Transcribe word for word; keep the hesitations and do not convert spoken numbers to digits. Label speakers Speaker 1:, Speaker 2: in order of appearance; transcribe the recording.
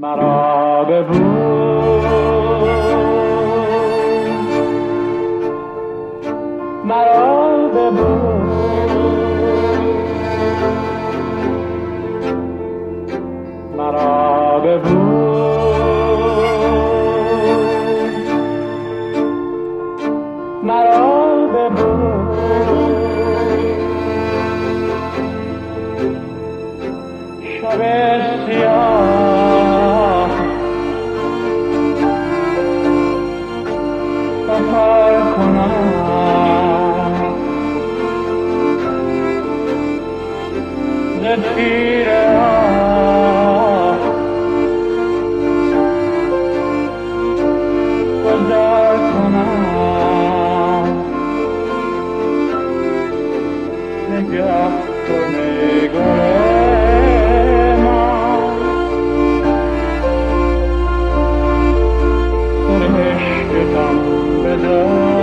Speaker 1: مرا ببود، مرا ببود، مرا ببود، مرا ببود. شب سیاه سفر کنم ز تیر آه گذر کنم. نگه کن ای گل من، سر عشقتم بده